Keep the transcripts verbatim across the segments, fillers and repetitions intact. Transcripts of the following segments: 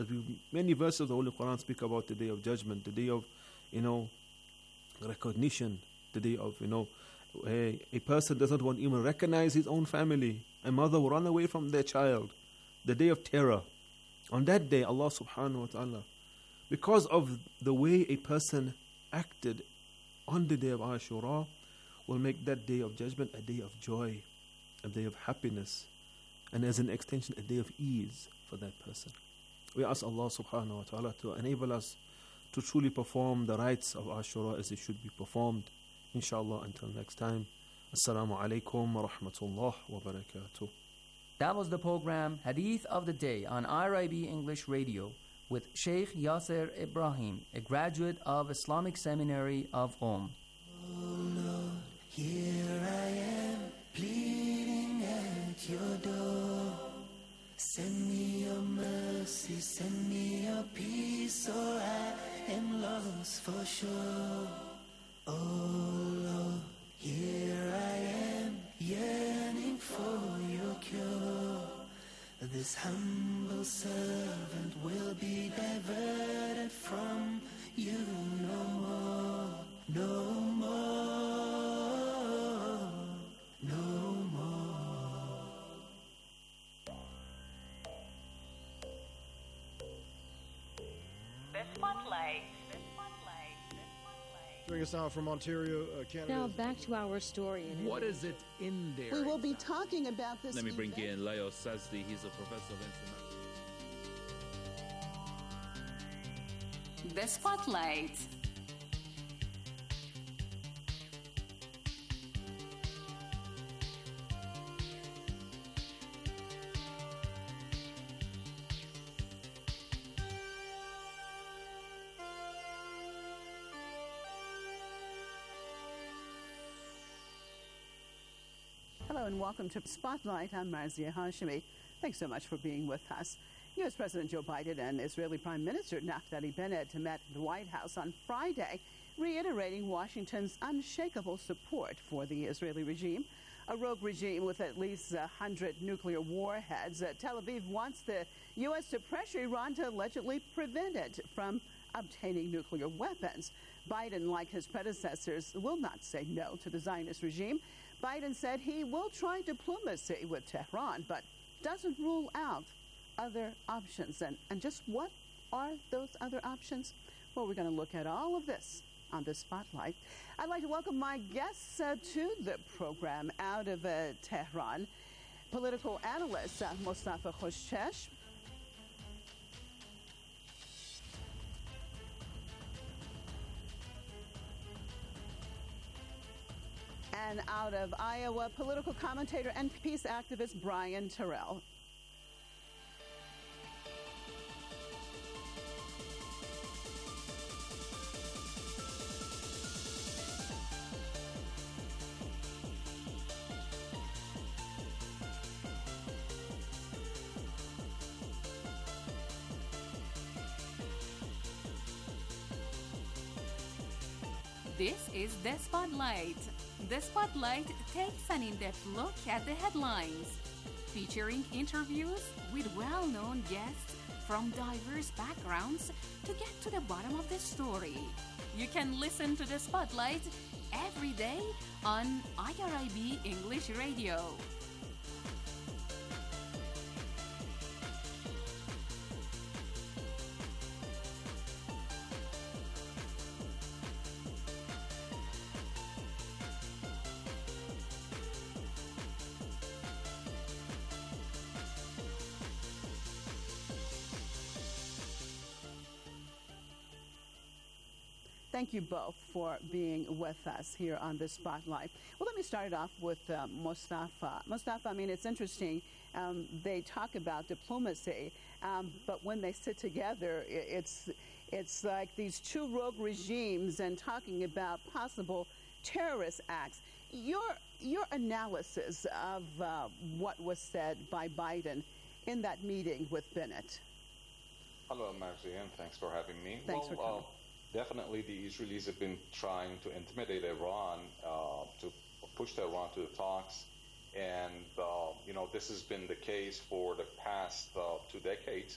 We, many verses of the Holy Quran speak about the day of judgment, the day of, you know, recognition, the day of, you know, a, a person doesn't want to even recognize his own family. A mother will run away from their child. The day of terror. On that day, Allah subhanahu wa ta'ala, because of the way a person acted on the day of Ashura, will make that day of judgment a day of joy, a day of happiness, and as an extension, a day of ease for that person. We ask Allah subhanahu wa ta'ala to enable us to truly perform the rites of Ashura as it should be performed. Inshallah, until next time. Assalamu alaikum wa rahmatullah wa barakatuh. That was the program Hadith of the Day on R I B English Radio with Sheikh Yasser Ibrahim, a graduate of Islamic Seminary of Qom. Oh Lord, here I am, pleading at your door. Send me your mercy, send me your peace, or I am lost for sure. Oh Lord, here I am, yearning for your cure. This humble servant will be diverted from you no more, no more, no more. The Spotlight. Joining us now from Ontario, uh, Canada. Now back to our story. What is it in there? We will be talking about this. Let me bring event. in Leo Sazdi. He's a professor of international. The Spotlight. Hello and welcome to Spotlight. I'm Marzia Hashemi. Thanks so much for being with us. U S. President Joe Biden and Israeli Prime Minister Naftali Bennett met at the White House on Friday, reiterating Washington's unshakable support for the Israeli regime, a rogue regime with at least one hundred nuclear warheads. Uh, Tel Aviv wants the U S to pressure Iran to allegedly prevent it from obtaining nuclear weapons. Biden, like his predecessors, will not say no to the Zionist regime. Biden said he will try diplomacy with Tehran, but doesn't rule out other options. And, and just what are those other options? Well, we're going to look at all of this on the Spotlight. I'd like to welcome my guests uh, to the program out of uh, Tehran. Political analyst uh, Mostafa Khoshchesh. And out of Iowa, political commentator and peace activist Brian Terrell. This is The Spotlight. The Spotlight takes an in-depth look at the headlines, featuring interviews with well-known guests from diverse backgrounds to get to the bottom of the story. You can listen to The Spotlight every day on I R I B English Radio. Thank you both for being with us here on the Spotlight. Well, let me start off with uh, Mostafa. Mostafa, I mean, it's interesting. Um, they talk about diplomacy, um, but when they sit together, it's it's like these two rogue regimes and talking about possible terrorist acts. Your your analysis of uh, what was said by Biden in that meeting with Bennett. Hello, Marzia, and thanks for having me. Thanks well, for coming. Uh, Definitely, the Israelis have been trying to intimidate Iran, uh, to push Iran to the talks. And, uh, you know, this has been the case for the past uh, two decades.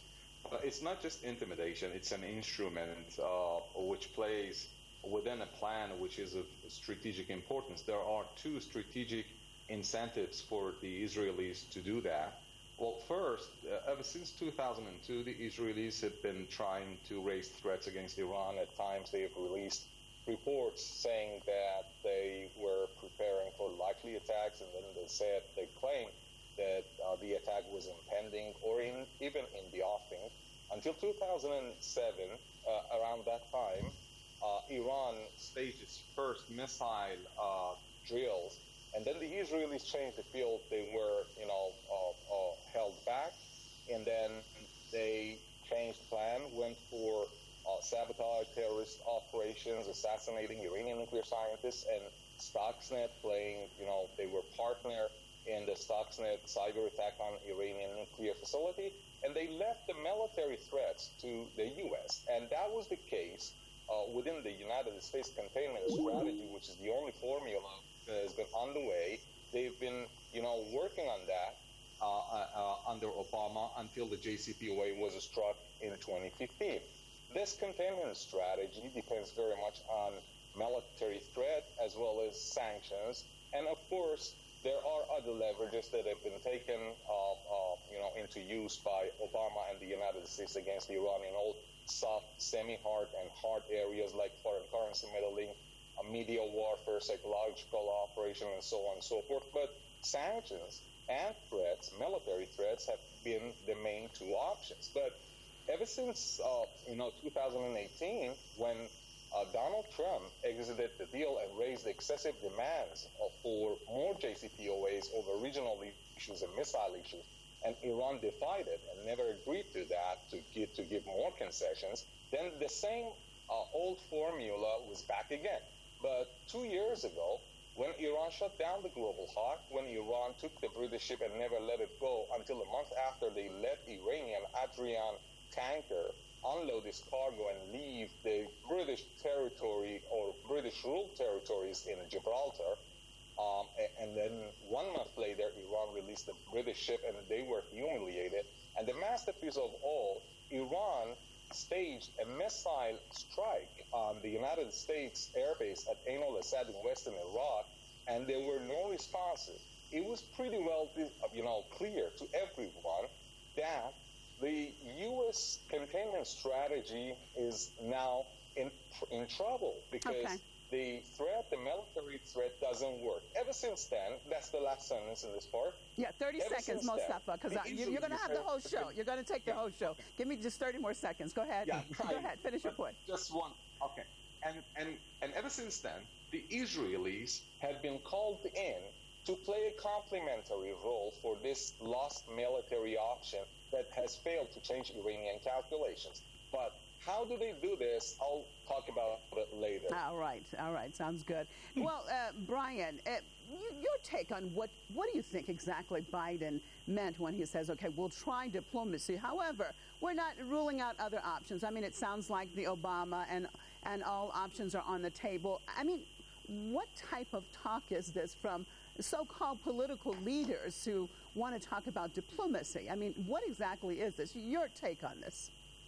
Uh, it's not just intimidation, it's an instrument uh, which plays within a plan which is of strategic importance. There are two strategic incentives for the Israelis to do that. Well, first, uh, ever since two thousand two, the Israelis have been trying to raise threats against Iran. At times, they have released reports saying that they were preparing for likely attacks, and then they said, they claimed that uh, the attack was impending or in, even in the offing. Until two thousand seven, uh, around that time, uh, Iran staged its first missile uh, drills. And then the Israelis changed the field. They were, you know, uh, uh, held back. And then they changed plan, went for uh, sabotage, terrorist operations, assassinating Iranian nuclear scientists, and Stuxnet playing, you know, they were partner in the Stuxnet cyber attack on Iranian nuclear facility. And they left the military threats to the U S. And that was the case uh, within the United States containment strategy, which is the only formula has been on the way. They've been, you know, working on that uh, uh, under Obama until the J C P O A was struck in twenty fifteen. This containment strategy depends very much on military threat as well as sanctions. And of course, there are other leverages that have been taken, uh, uh, you know, into use by Obama and the United States against Iran in all soft, semi-hard, and hard areas like foreign currency meddling, uh, media warfare, psychological operation, and so on and so forth. But sanctions and threats, military threats, have been the main two options. But ever since, uh, you know, two thousand eighteen, when Uh, Donald Trump exited the deal and raised excessive demands uh, for more J C P O As over regional issues and missile issues, and Iran defied it and never agreed to that to give, to give more concessions, then the same uh, old formula was back again. But two years ago, when Iran shut down the Global Hawk, when Iran took the British ship and never let it go until a month after they let Iranian Adrian tanker unload this cargo and leave the British territory or British-ruled territories in Gibraltar. Um, and then one month later, Iran released the British ship and they were humiliated. And the masterpiece of all, Iran staged a missile strike on the United States airbase at Ain al-Assad in western Iraq, and there were no responses. It was pretty well, you know, clear to everyone that the U S containment strategy is now in in trouble because Okay. the threat, the military threat, doesn't work. Ever since then, that's the last sentence in this part. Yeah, thirty Ever seconds, since then, Mostafa, because the you, you're going to have the whole Israelis show. have- You're going to take the whole show. Give me just thirty more seconds. Go ahead. Yeah, Go right. ahead. Finish your But point. Just one. Okay. And, and, and ever since then, the Israelis have been called in to play a complementary role for this lost military option that has failed to change Iranian calculations. But how do they do this? I'll talk about it later. All right. All right. Sounds good. Well, uh, Brian, uh, you, your take on what, what do you think exactly Biden meant when he says, okay, we'll try diplomacy. However, we're not ruling out other options. I mean, it sounds like the Obama and, and all options are on the table. I mean, what type of talk is this from so-called political leaders who want to talk about diplomacy? I mean, what exactly is this? Your take on this?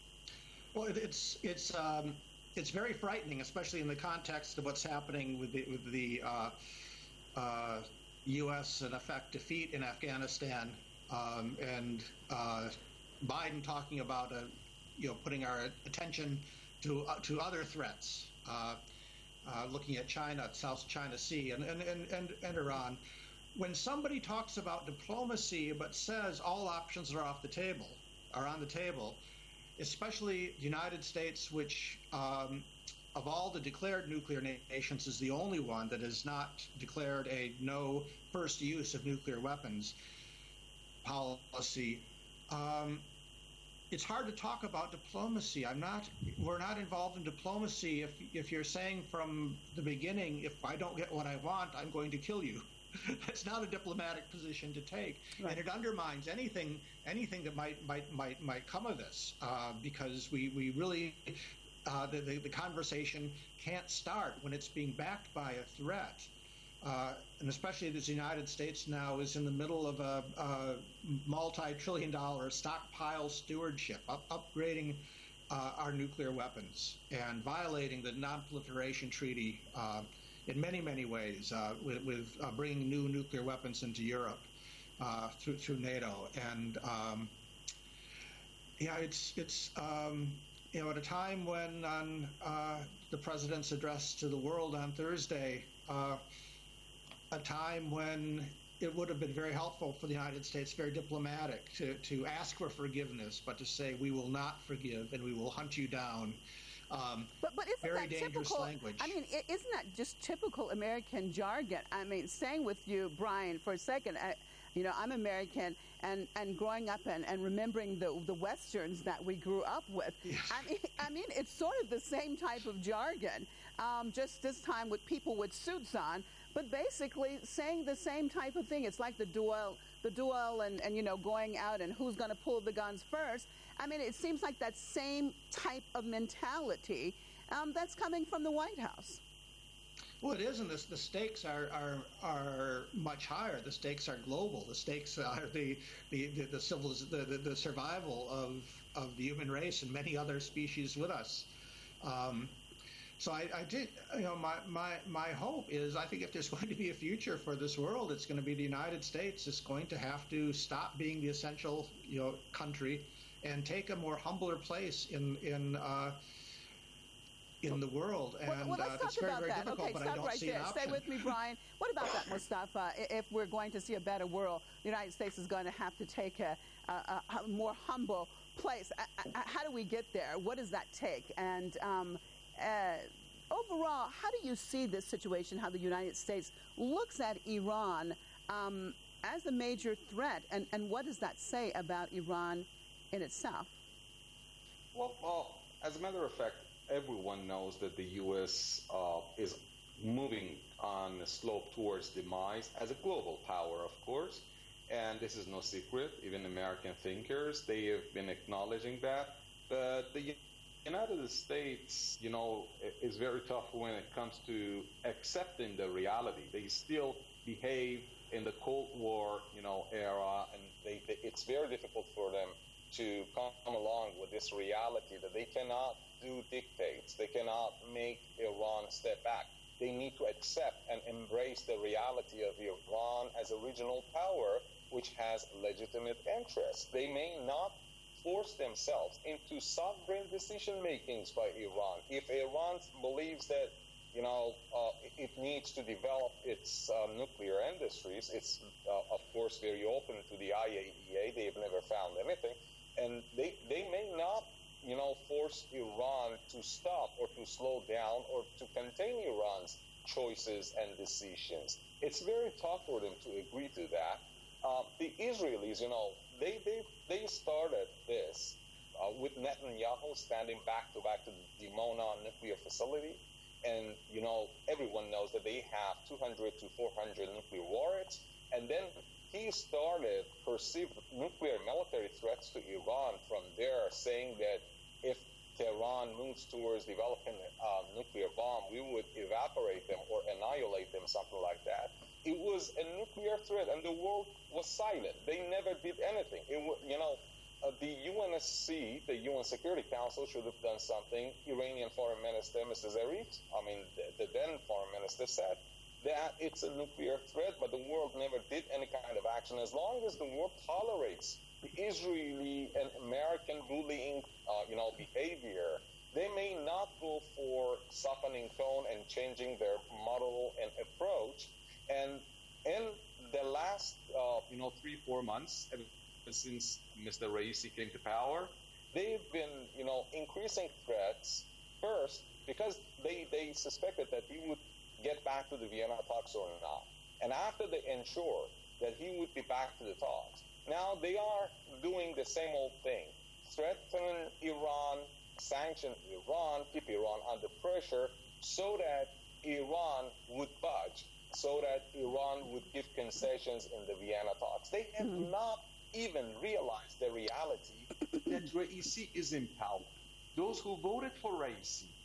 Well, it- it's it's um, it's very frightening, especially in the context of what's happening with the with the uh, uh, U S in effect defeat in Afghanistan, um, and uh, Biden talking about a, you know putting our attention to uh, to other threats. Uh, Uh, looking at China, South China Sea, and, and, and, and, and Iran. When somebody talks about diplomacy but says all options are off the table, are on the table, especially the United States, which um, of all the declared nuclear nations is the only one that has not declared a no first use of nuclear weapons policy, um, it's hard to talk about diplomacy. I'm not. We're not involved in diplomacy. If if you're saying from the beginning, if I don't get what I want, I'm going to kill you. That's not a diplomatic position to take, Right. and it undermines anything anything that might might might might come of this. Uh, because we we really uh, the, the the conversation can't start when it's being backed by a threat. uh, and especially the United States now is in the middle of a, a multi-trillion dollar stockpile stewardship, up, upgrading uh, our nuclear weapons and violating the Non-Proliferation Treaty uh, in many, many ways, uh, with, with uh, bringing new nuclear weapons into Europe uh, through, through NATO. And um, yeah, it's, it's um, you know, at a time when on uh, the president's address to the world on Thursday, uh, a time when it would have been very helpful for the United States, very diplomatic, to, to ask for forgiveness, but to say we will not forgive and we will hunt you down. Um, but, but isn't very that dangerous typical, language. I mean, isn't that just typical American jargon? I mean, staying with you, Brian, for a second, I, you know, I'm American, and, and growing up and, and remembering the the Westerns that we grew up with. Yes. I mean, I mean, it's sort of the same type of jargon, um, just this time with people with suits on, but basically saying the same type of thing. It's like the duel, the duel, and, and you know, going out and who's going to pull the guns first. I mean, it seems like that same type of mentality um, that's coming from the White House. Well, it is, and the, the stakes are, are are much higher. The stakes are global. The stakes are the the the, the, civiliz- the, the, the survival of, of the human race and many other species with us. Um, so I, I did, you know, my, my, my hope is, I think if there's going to be a future for this world, it's going to be the United States. It's going to have to stop being the essential, you know, country and take a more humbler place in in uh, in the world. And well, well, let's uh, talk it's very, about very that. difficult, Okay, but I stop don't right see there. an option. Stay with me, Brian. What about that, Mustafa? If we're going to see a better world, the United States is going to have to take a, a, a more humble place. How do we get there? What does that take? And um, uh, overall, how do you see this situation, how the United States looks at Iran um, as a major threat, and, and what does that say about Iran in itself? Well, well, as a matter of fact, everyone knows that the U S uh, is moving on a slope towards demise as a global power, of course, and this is no secret. Even American thinkers, they have been acknowledging that. But the United States, you know, is very tough when it comes to accepting the reality. They still behave in the Cold War, you know, era, and they, they, it's very difficult for them to come along with this reality that they cannot do dictates. They cannot make Iran step back. They need to accept and embrace the reality of Iran as a regional power which has legitimate interests. They may not force themselves into sovereign decision makings by Iran. If Iran believes that, you know, uh, it needs to develop its uh, nuclear industries, it's uh, of course very open to the I A E A. They've never found anything. And they, they may not, you know, force Iran to stop or to slow down or to contain Iran's choices and decisions. It's very tough for them to agree to that. Uh, the Israelis, you know, they they, they started this uh, with Netanyahu standing back to back to the Dimona nuclear facility. And, you know, everyone knows that they have two hundred to four hundred nuclear warheads. And then he started perceived nuclear military threats to Iran from there, saying that if Tehran moves towards developing a nuclear bomb, we would evaporate them or annihilate them, something like that. It was a nuclear threat, and the world was silent. They never did anything. It, you know, uh, the U N S C, the U N Security Council, should have done something. Iranian Foreign Minister, Mister Zarif, I mean, the, the then Foreign Minister, said that it's a nuclear threat, but the world never did any kind of action. As long as the world tolerates the Israeli and American bullying, uh, you know, behavior, they may not go for softening tone and changing their model and approach. And in the last, uh, you know, three, four months, ever since Mister Raisi came to power, they've been, you know, increasing threats. First, because they, they suspected that he would get back to the Vienna talks or not. And after they ensured that he would be back to the talks, now they are doing the same old thing. Threaten Iran, sanction Iran, keep Iran under pressure so that Iran would budge, so that Iran would give concessions in the Vienna talks. They have mm-hmm. not even realized the reality that Raisi is in power. Those who voted for Raisi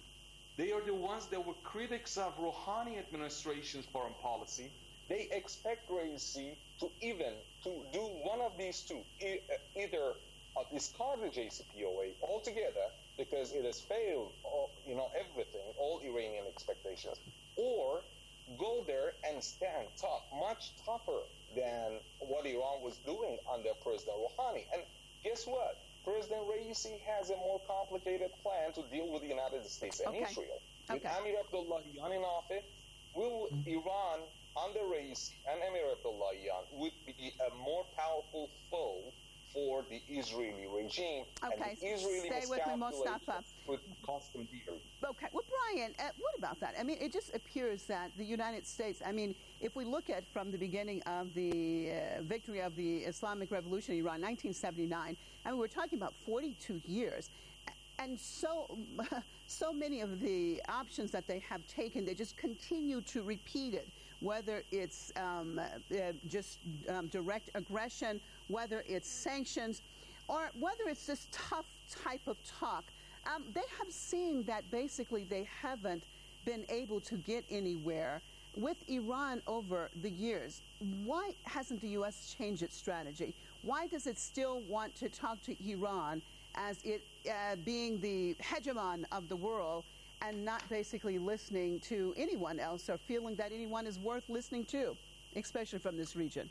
They are the ones that were critics of Rouhani administration's foreign policy. They expect Raisi to even to do one of these two, e- either uh, discard the J C P O A altogether because it has failed, all, you know, everything, all Iranian expectations, or go there and stand tough, much tougher than what Iran was doing under President Rouhani. And guess what? President Raisi has a more complicated plan to deal with the United States and Okay. Israel. Okay. With Amir Abdullahian in office, will Iran under Raisi and Amir Abdullahian would be a more powerful foe for the Israeli regime, Okay, and the Israeli stay with me, Mustafa. miscalculations would cost them dearly. Okay, well, Brian, uh, what about that? I mean, it just appears that the United States, I mean, if we look at from the beginning of the uh, victory of the Islamic Revolution in Iran, nineteen seventy-nine, I mean, we're talking about forty-two years. And so, so many of the options that they have taken, they just continue to repeat it, whether it's um, uh, just um, direct aggression, whether it's sanctions, or whether it's this tough type of talk. Um, they have seen that basically they haven't been able to get anywhere with Iran over the years. Why hasn't the U S changed its strategy? Why does it still want to talk to Iran as it uh, being the hegemon of the world and not basically listening to anyone else or feeling that anyone is worth listening to, especially from this region?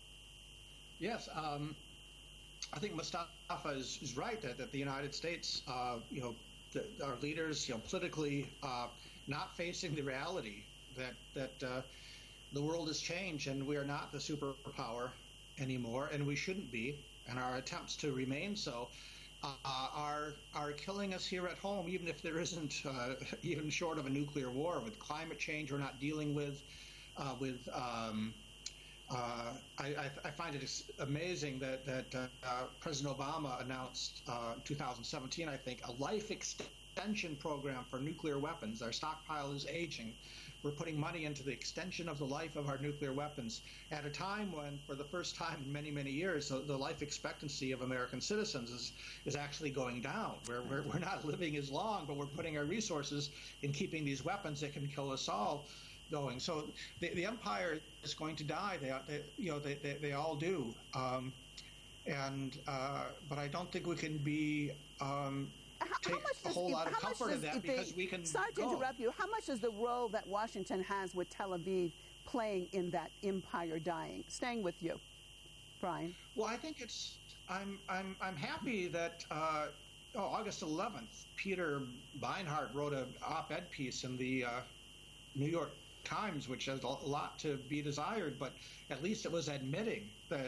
Yes, um, I think Mustafa is, is right that, that the United States, uh, you know, the, our leaders, you know, politically uh, not facing the reality that that uh, the world has changed and we are not the superpower anymore, and we shouldn't be, and our attempts to remain so uh, are are killing us here at home, even if there isn't uh, even short of a nuclear war. With climate change, we're not dealing with uh, with um, Uh, I, I, I find it amazing that, that uh, President Obama announced uh, two thousand seventeen, I think, a life extension program for nuclear weapons. Our stockpile is aging. We're putting money into the extension of the life of our nuclear weapons at a time when, for the first time in many, many years, the, the life expectancy of American citizens is, is actually going down. We're, we're, we're not living as long, but we're putting our resources in keeping these weapons that can kill us all going. So the, the empire is going to die. They, they you know, they, they, they all do. Um, and uh, but I don't think we can be um, how, take how much a does, whole lot of how much comfort in does that the, because we can. Sorry to go. interrupt you. How much is the role that Washington has with Tel Aviv playing in that empire dying? Staying with you, Brian. Well, I think it's. I'm I'm I'm happy that. Uh, oh, August eleventh, Peter Beinart wrote an op-ed piece in the uh, New York Times, which has a lot to be desired, but at least it was admitting that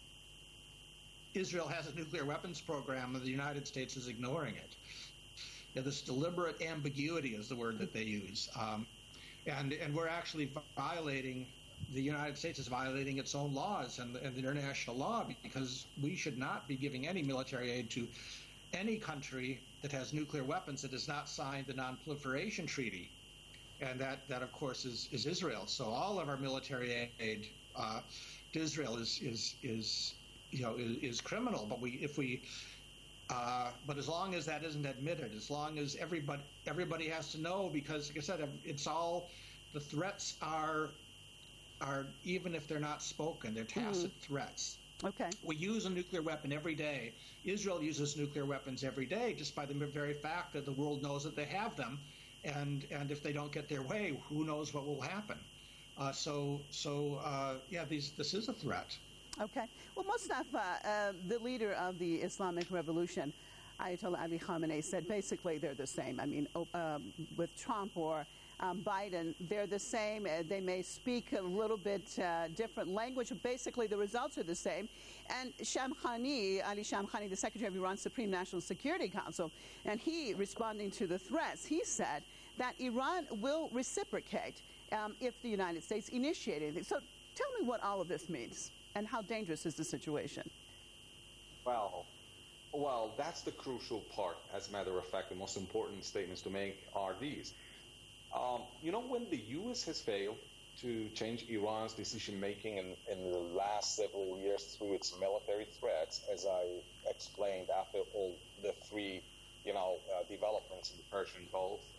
Israel has a nuclear weapons program and the United States is ignoring it. Yeah, this deliberate ambiguity is the word that they use. Um, and, and we're actually violating, the United States is violating its own laws and, and the international law, because we should not be giving any military aid to any country that has nuclear weapons that has not signed the Non-Proliferation Treaty. And that, that of course, is, is Israel. So all of our military aid uh, to Israel is, is, is you know, is, is criminal. But we, if we, uh, but as long as that isn't admitted, as long as everybody, everybody has to know, because, like I said, it's all, the threats are, are even if they're not spoken, they're tacit mm. threats. Okay. We use a nuclear weapon every day. Israel uses nuclear weapons every day, just by the very fact that the world knows that they have them. And and if they don't get their way, who knows what will happen? Uh, so so uh, yeah, these this is a threat. Okay. Well, Mustafa, uh, the leader of the Islamic Revolution, Ayatollah Ali Khamenei, said basically they're the same. I mean, um, with Trump or um, Biden, they're the same. Uh, they may speak a little bit uh, different language, but basically the results are the same. And Shamkhani, Ali Shamkhani, the Secretary of Iran's Supreme National Security Council, and he, responding to the threats, he said that Iran will reciprocate um, if the United States initiate anything. So tell me what all of this means and how dangerous is the situation? Well, well, that's the crucial part. As a matter of fact, the most important statements to make are these. Um, you know, when the U S has failed to change Iran's decision-making in, in the last several years through its military threats, as I explained after all the three, you know, uh, developments in the Persian Gulf, uh,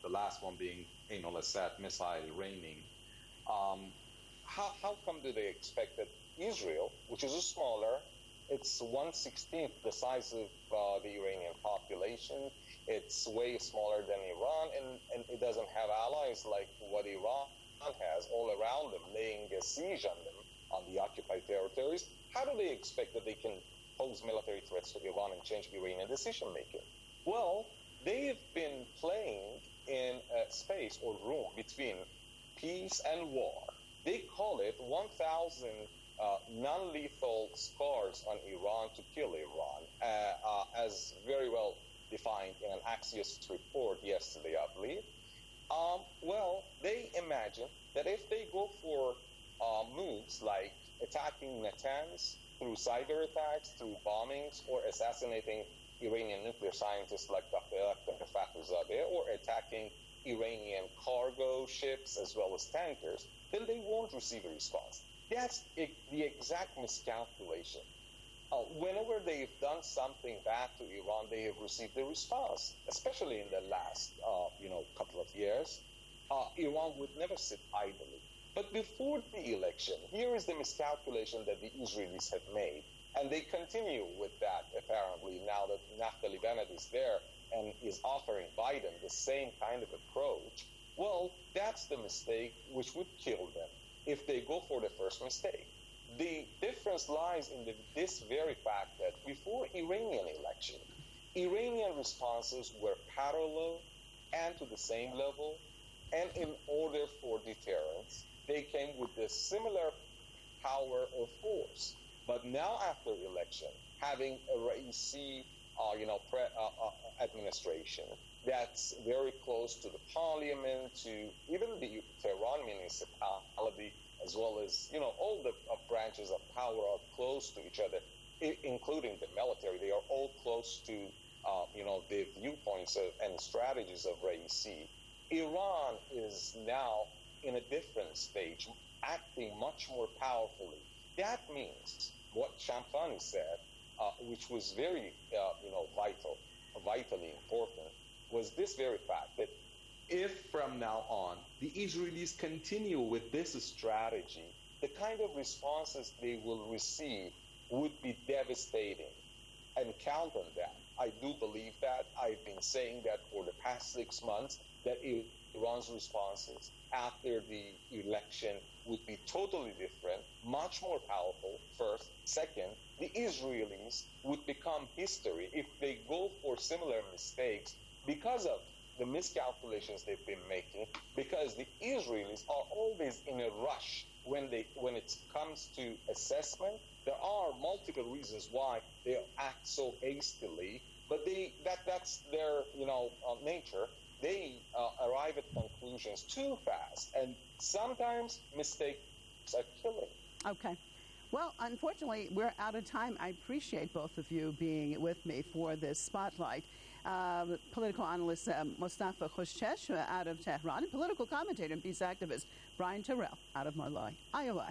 the last one being Ain al-Assad missile raining. Um, how, how come do they expect that Israel, which is a smaller, it's one sixteenth the size of uh, the Iranian population, it's way smaller than Iran, and, and it doesn't have allies like what Iran has all around them, laying a siege on them on the occupied territories. How do they expect that they can pose military threats to Iran and change Iranian decision-making? Well, they've been playing in a space or room between peace and war. They call it one thousand uh, non-lethal scars on Iran to kill Iran, uh, uh, as very well defined in an Axios report yesterday, I believe. Um, well, they imagine that if they go for uh, moves like attacking Natanz through cyber attacks, through bombings, or assassinating Iranian nuclear scientists like Doctor Fakhrizadeh, or attacking Iranian cargo ships as well as tankers, then they won't receive a response. That's the exact miscalculation. Uh, whenever they've done something bad to Iran, they have received a response, especially in the last, uh, you know, couple of years. Uh, Iran would never sit idly. But before the election, here is the miscalculation that the Israelis have made. And they continue with that, apparently, now that Naftali Bennett is there and is offering Biden the same kind of approach. Well, that's the mistake which would kill them if they go for the first mistake. The difference lies in the, this very fact that before Iranian election, Iranian responses were parallel and to the same level, and in order for deterrence, they came with a similar power or force. But now, after election, having a Raisi, uh, you know, pre, uh, uh, administration that's very close to the parliament, to even the Tehran municipality, as well as, you know, all the uh, branches of power are close to each other, I- including the military. They are all close to, uh, you know, the viewpoints of, and strategies of Raisi. Iran is now in a different stage, acting much more powerfully. That means what Shamkhani said, uh, which was very, uh, you know, vital, vitally important, was this very fact that if from now on the Israelis continue with this strategy, the kind of responses they will receive would be devastating. And count on that. I do believe that. I've been saying that for the past six months, that Iran's responses after the election would be totally different, much more powerful, first. Second, the Israelis would become history if they go for similar mistakes because of the miscalculations they've been making, because the Israelis are always in a rush when they when it comes to assessment. There are multiple reasons why they act so hastily, but they that that's their you know uh, nature. They uh, arrive at conclusions too fast, and sometimes mistakes are killing. Okay. Well, unfortunately, we're out of time. I appreciate both of you being with me for this spotlight. Uh, political analyst uh, Mustafa Khushchesh uh, out of Tehran, and political commentator and peace activist Brian Terrell out of Marley, Iowa.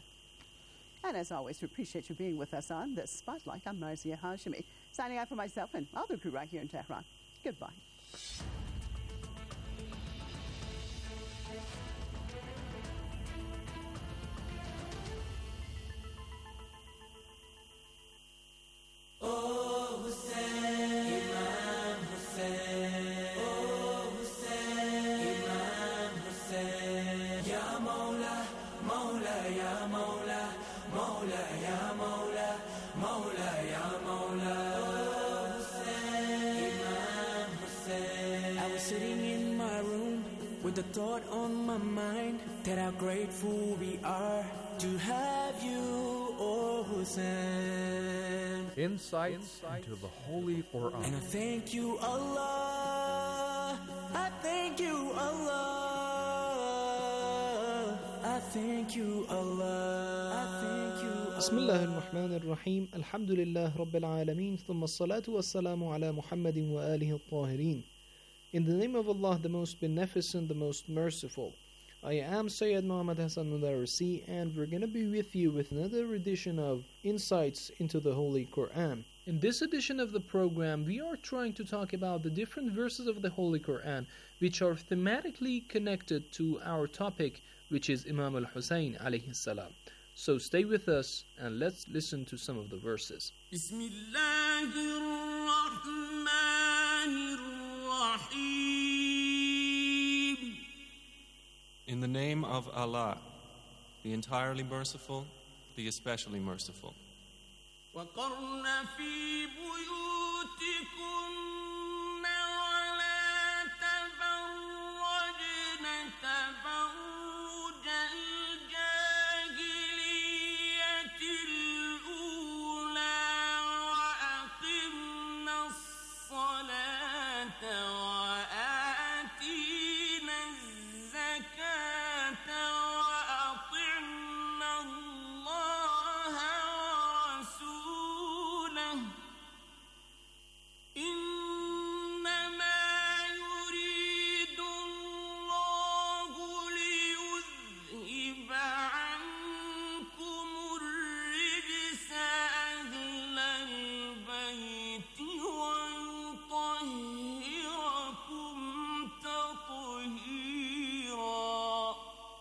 And as always, we appreciate you being with us on this spotlight. I'm Marzia Hashemi, signing out for myself and all the crew right here in Tehran. Goodbye. Oh, Hussein, Imam Hussein. Oh, Hussein, Imam Hussein. Ya Mawla, Mawla, Ya Mawla, Mawla, Ya Mawla, Mawla, Ya Mawla. Oh, Hussein, Imam Hussein. I was sitting in my room with the thought on my mind that how grateful we are to have you, oh Hussein. Insights into the Holy Quran. And I thank you, Allah. I thank you, Allah. I thank you, Allah. I thank you, Allah. بسم الله الرحمن الرحيم الحمد لله رب العالمين ثم الصلاة والسلام على محمد وآله الطاهرين. In the name of Allah, the most beneficent, the most merciful. I am Sayyid Muhammad Hassan Mudarrisi, and we're going to be with you with another edition of Insights into the Holy Quran. In this edition of the program, we are trying to talk about the different verses of the Holy Quran which are thematically connected to our topic, which is Imam al-Hussein alayhi salam. So stay with us and let's listen to some of the verses. In the name of Allah, the entirely merciful, the especially merciful. وقرن في بيوتكن ولا تبرجن تبرج الجاهلية الأولى وأقمنا الصلاة وآتينا الزكاة وأطعنا الله ورسوله إنما يريد الله ليذهب عنكم الرجس أهل البيت ويطهركم تطهيرا.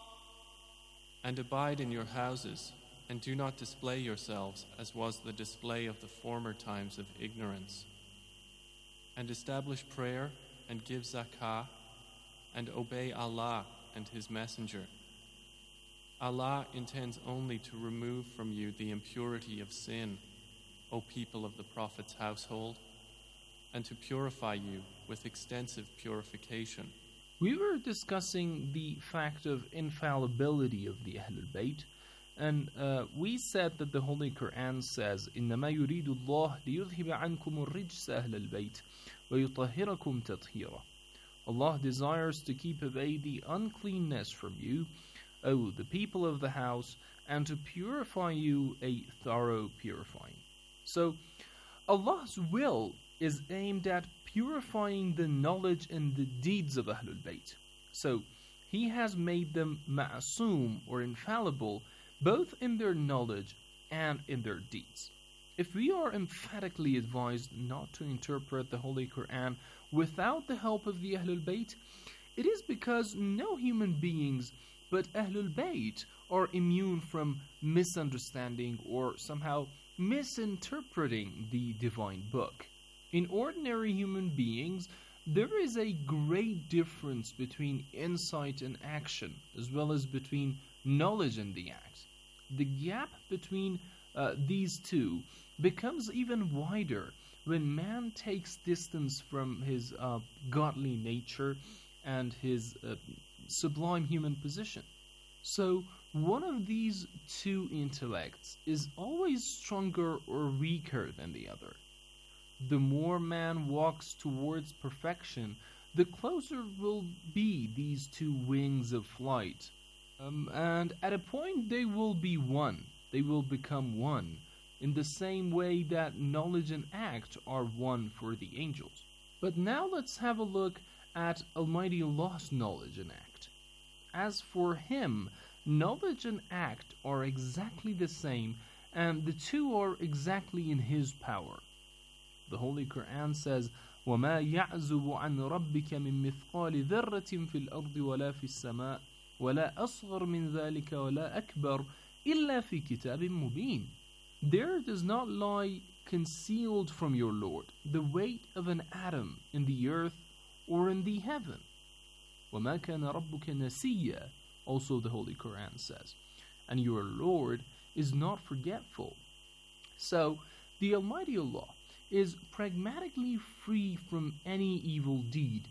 And abide in your houses, and do not display yourselves as was the display of the former times of ignorance. And establish prayer, and give zakah, and obey Allah and His Messenger. Allah intends only to remove from you the impurity of sin, O people of the Prophet's household, and to purify you with extensive purification. We were discussing the fact of infallibility of the Ahlul Bayt, and uh, we said that the Holy Quran says, إِنَّمَا يُرِيدُ اللَّهُ لِيُذْهِبَ عَنْكُمُ الرِّجْسَ أَهْلَ الْبَيْتِ وَيُطَهِّرَكُمْ تَطْهِيرًا. Allah desires to keep away the uncleanness from you, O the people of the house, and to purify you a thorough purifying. So, Allah's will is aimed at purifying the knowledge and the deeds of Ahlul Bayt. So, He has made them ma'asum or infallible, both in their knowledge and in their deeds. If we are emphatically advised not to interpret the Holy Quran without the help of the Ahlul Bayt, it is because no human beings but Ahlul Bayt are immune from misunderstanding or somehow misinterpreting the divine book. In ordinary human beings, there is a great difference between insight and action, as well as between knowledge and the act. The gap between uh, these two becomes even wider when man takes distance from his uh, godly nature and his uh, sublime human position. So, one of these two intellects is always stronger or weaker than the other. The more man walks towards perfection, the closer will be these two wings of flight. Um, and at a point they will be one. They will become one, in the same way that knowledge and act are one for the angels. But now let's have a look at Almighty Allah's knowledge and act. As for Him, knowledge and act are exactly the same, and the two are exactly in His power. The Holy Quran says, وَمَا يَعْزُبُ عَنْ رَبِّكَ مِن مِثْقَالِ ذَرَّةٍ فِي الْأَرْضِ وَلَا فِي السَّمَاءِ وَلَا أَصْغَرَ مِنْ ذَلِكَ وَلَا أَكْبَرُ إِلَّا فِي كِتَابٍ مُبِينٍ. There does not lie concealed from your Lord the weight of an atom in the earth or in the heaven. وَمَا كَانَ رَبُّكَ نَسِيًّا. Also the Holy Quran says, and your Lord is not forgetful. So, the Almighty Allah is pragmatically free from any evil deed.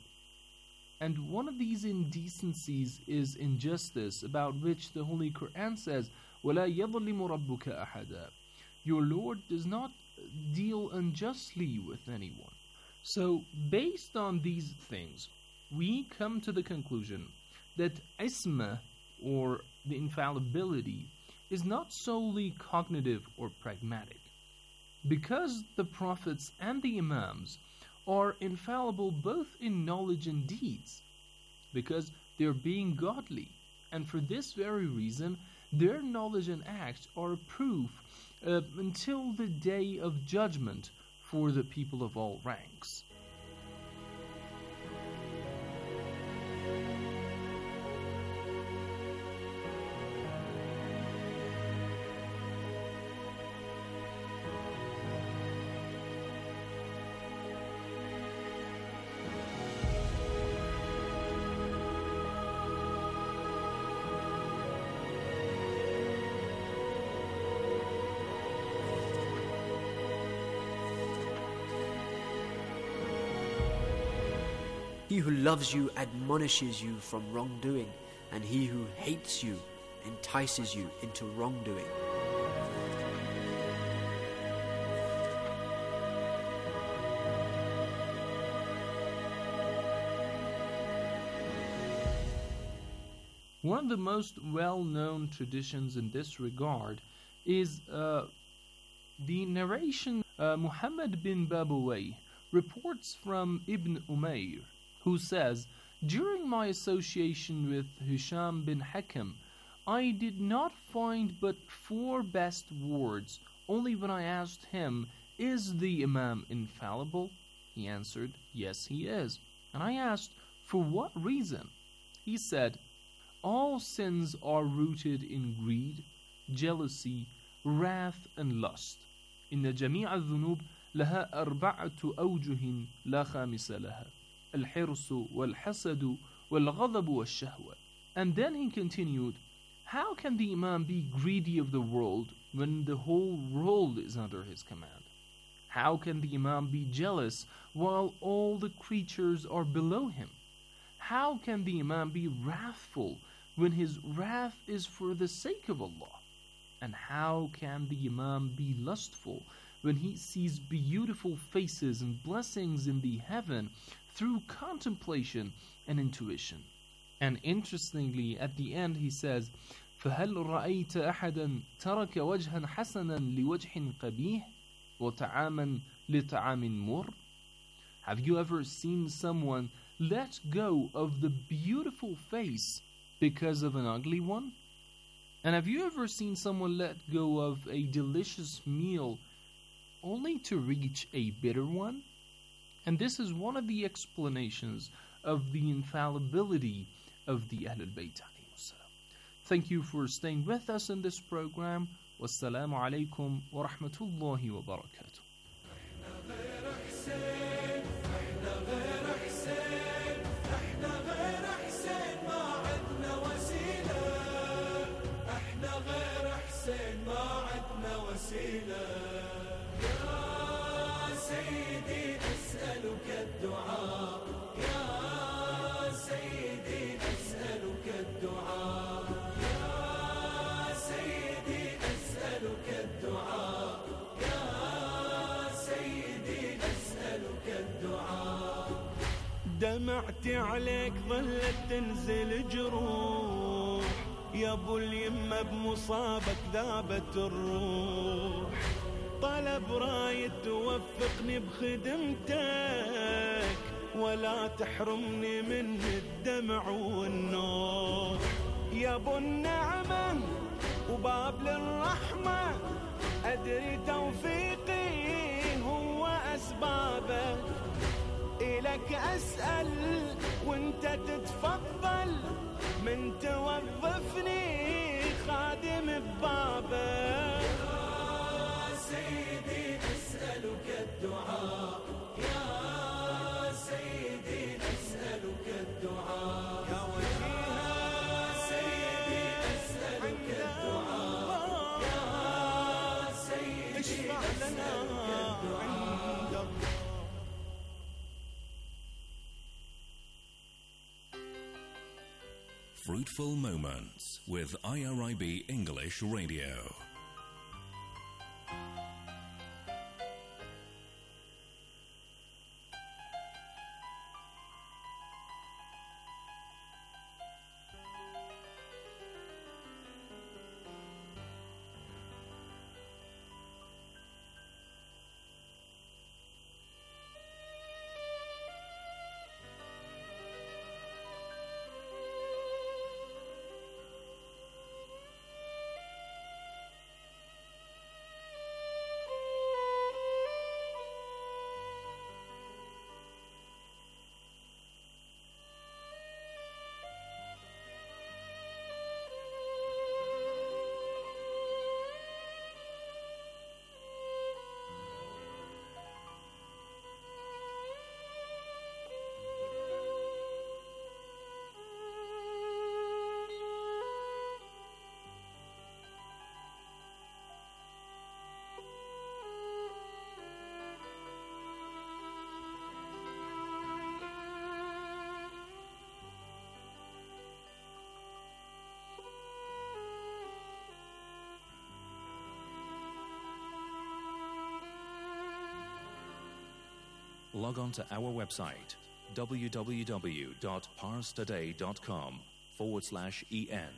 And one of these indecencies is injustice, about which the Holy Quran says, وَلَا يَظْلِمُ رَبُّكَ أَحَدًا. Your Lord does not deal unjustly with anyone. So, based on these things, we come to the conclusion that isma, or the infallibility, is not solely cognitive or pragmatic. Because the prophets and the imams are infallible both in knowledge and deeds, because they're being godly, and for this very reason, their knowledge and acts are proof uh, until the day of judgment for the people of all ranks. He who loves you admonishes you from wrongdoing, and he who hates you entices you into wrongdoing. One of the most well-known traditions in this regard is uh, the narration uh, Muhammad bin Babawayh reports from Ibn Umayr, who says, "During my association with Hisham bin Hakam, I did not find but four best words. Only when I asked him, 'Is the Imam infallible?' he answered, 'Yes, he is.' And I asked, 'For what reason?' He said, 'All sins are rooted in greed, jealousy, wrath, and lust. إن جميع الذنوب لها أربعة أوجه لا خامس لها. الحرص والحسد والغضب والشهوة.'" And then he continued, "How can the Imam be greedy of the world when the whole world is under his command? How can the Imam be jealous while all the creatures are below him? How can the Imam be wrathful when his wrath is for the sake of Allah? And how can the Imam be lustful when he sees beautiful faces and blessings in the heaven through contemplation and intuition?" And interestingly, at the end he says, فَهَلْ رَأَيْتَ أَحَدًا تَرَكَ وَجْهًا حَسَنًا لِوَجْهٍ قَبِيحٍ وَطَعَامًا لِطَعَامٍ مُرٍّ? Have you ever seen someone let go of the beautiful face because of an ugly one? And have you ever seen someone let go of a delicious meal only to reach a bitter one? And this is one of the explanations of the infallibility of the Ahlul Bayt. Thank you for staying with us in this program. Wassalamu alaikum wa rahmatullahi wa barakatuh. دمعت عليك ظلت تنزل جروح، يا ابو اليمه بمصابك ذابت الروح. طلب رايد توفقني بخدمتك، ولا تحرمني من الدمع والنوح. يا ابو النعمه وباب للرحمه، ادري توفيقي هو اسبابك. إلك أسأل وانت تتفضل، من توظفني خادم ببابك. يا سيدي نسألك الدعاء، يا سيدي نسألك الدعاء، يا وجيها سيدي نسألك الدعاء، يا سيدي اشفع لنا عند الله. Fruitful Moments with I R I B English Radio. log on to our website, www.parstoday.com forward slash en.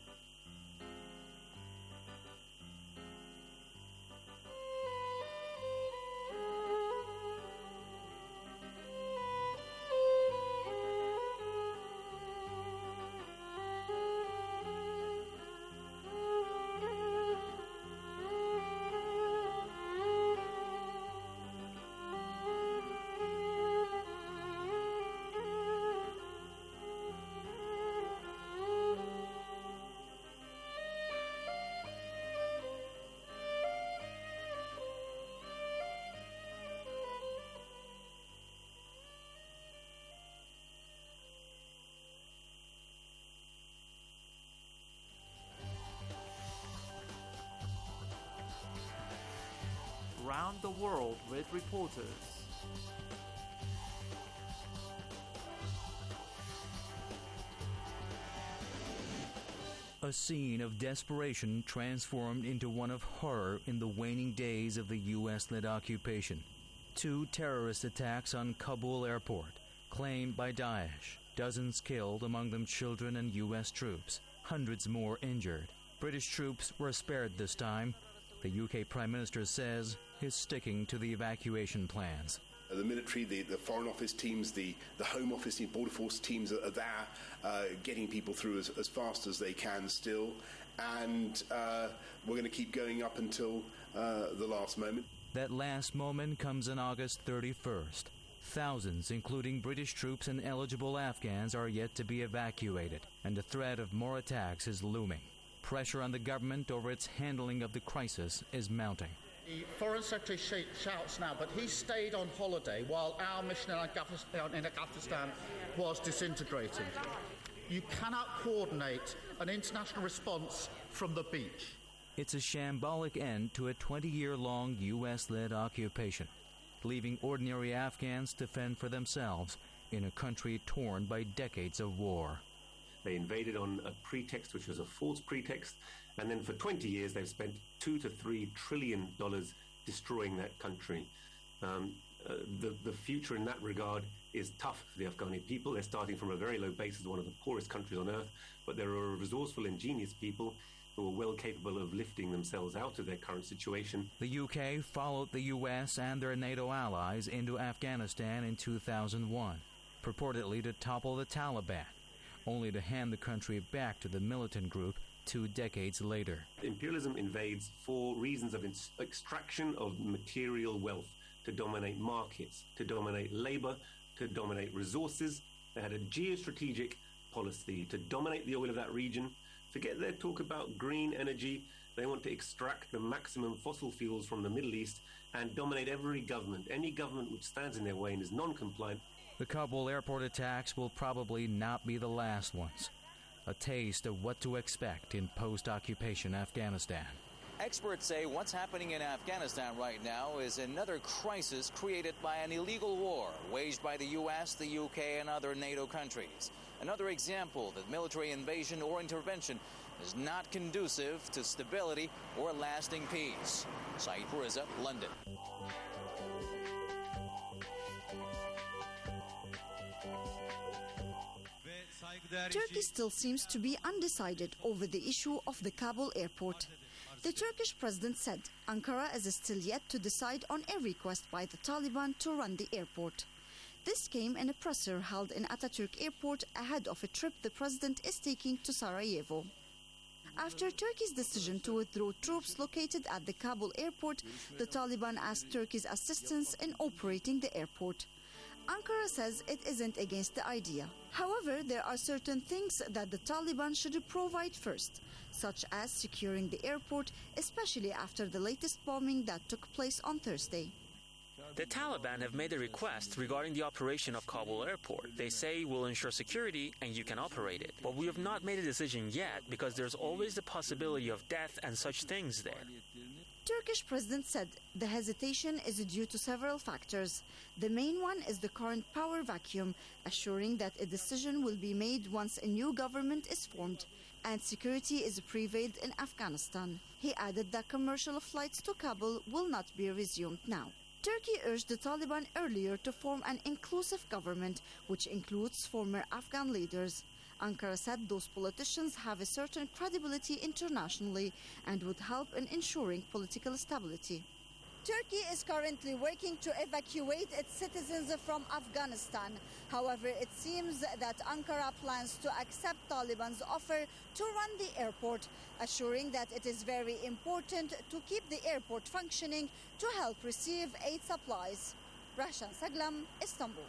Round the world with reporters. A scene of desperation transformed into one of horror in the waning days of the U S-led occupation. Two terrorist attacks on Kabul airport, claimed by Daesh. Dozens killed, among them children and U S troops. Hundreds more injured. British troops were spared this time. The U K Prime Minister says he's sticking to the evacuation plans. The military, the, the Foreign Office teams, the, the Home Office, the Border Force teams are, are there uh, getting people through as, as fast as they can still. And uh, we're going to keep going up until uh, the last moment. That last moment comes on August thirty-first. Thousands, including British troops and eligible Afghans, are yet to be evacuated, and the threat of more attacks is looming. Pressure on the government over its handling of the crisis is mounting. The Foreign Secretary sh- shouts now, but he stayed on holiday while our mission in Afghanistan, in Afghanistan was disintegrating. You cannot coordinate an international response from the beach. It's a shambolic end to a twenty-year-long U S-led occupation, leaving ordinary Afghans to fend for themselves in a country torn by decades of war. They invaded on a pretext which was a false pretext, and then for twenty years they've spent two to three trillion dollars destroying that country. Um, uh, the, the future in that regard is tough for the Afghani people. They're starting from a very low base as one of the poorest countries on earth, but there are resourceful, ingenious people who are well capable of lifting themselves out of their current situation. The U K followed the U S and their NATO allies into Afghanistan in two thousand one, purportedly to topple the Taliban, only to hand the country back to the militant group two decades later. Imperialism invades for reasons of ins- extraction of material wealth, to dominate markets, to dominate labor, to dominate resources. They had a geostrategic policy to dominate the oil of that region. Forget their talk about green energy. They want to extract the maximum fossil fuels from the Middle East and dominate every government. Any government which stands in their way and is non-compliant. The Kabul airport attacks will probably not be the last ones. A taste of what to expect in post-occupation Afghanistan. Experts say what's happening in Afghanistan right now is another crisis created by an illegal war waged by the U S, the U K, and other NATO countries. Another example that military invasion or intervention is not conducive to stability or lasting peace. Saeed Puriza, London. Turkey still seems to be undecided over the issue of the Kabul airport. The Turkish president said Ankara is still yet to decide on a request by the Taliban to run the airport. This came in a presser held in Ataturk Airport ahead of a trip the president is taking to Sarajevo. After Turkey's decision to withdraw troops located at the Kabul airport, the Taliban asked Turkey's assistance in operating the airport. Ankara says it isn't against the idea. However, there are certain things that the Taliban should provide first, such as securing the airport, especially after the latest bombing that took place on Thursday. The Taliban have made a request regarding the operation of Kabul airport. They say we'll ensure security and you can operate it. But we have not made a decision yet because there's always the possibility of death and such things there. Turkish president said the hesitation is due to several factors. The main one is the current power vacuum, assuring that a decision will be made once a new government is formed and security is prevailed in Afghanistan. He added that commercial flights to Kabul will not be resumed now. Turkey urged the Taliban earlier to form an inclusive government, which includes former Afghan leaders. Ankara said those politicians have a certain credibility internationally and would help in ensuring political stability. Turkey is currently working to evacuate its citizens from Afghanistan. However, it seems that Ankara plans to accept Taliban's offer to run the airport, assuring that it is very important to keep the airport functioning to help receive aid supplies. Rashan Saglam, Istanbul.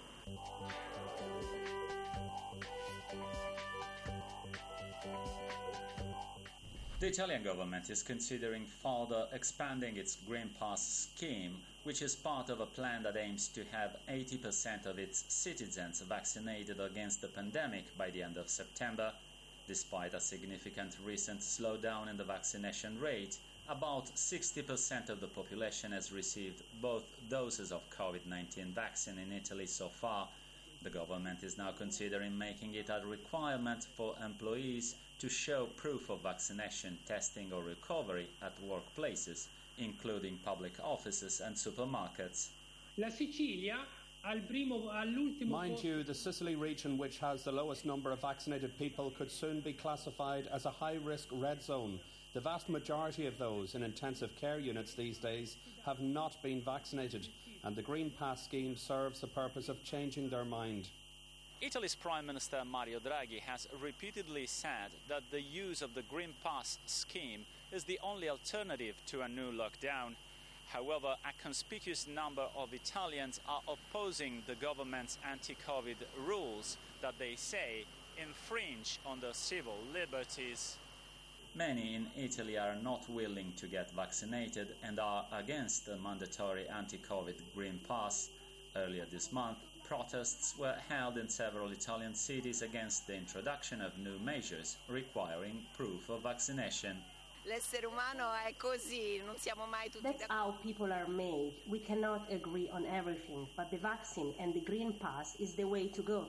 The Italian government is considering further expanding its Green Pass scheme, which is part of a plan that aims to have eighty percent of its citizens vaccinated against the pandemic by the end of September. Despite a significant recent slowdown in the vaccination rate, about sixty percent of the population has received both doses of COVID nineteen vaccine in Italy so far. The government is now considering making it a requirement for employees to show proof of vaccination, testing or recovery at workplaces, including public offices and supermarkets. La Sicilia, al primo, all'ultimo... Mind you, the Sicily region, which has the lowest number of vaccinated people, could soon be classified as a high-risk red zone. The vast majority of those in intensive care units these days have not been vaccinated, and the Green Pass scheme serves the purpose of changing their mind. Italy's Prime Minister Mario Draghi has repeatedly said that the use of the Green Pass scheme is the only alternative to a new lockdown. However, a conspicuous number of Italians are opposing the government's anti-COVID rules that they say infringe on their civil liberties. Many in Italy are not willing to get vaccinated and are against the mandatory anti-COVID Green Pass. Earlier this month, protests were held in several Italian cities against the introduction of new measures requiring proof of vaccination. L'essere umano è così, non siamo mai tutti That's how people are made. We cannot agree on everything, but the vaccine and the Green Pass is the way to go.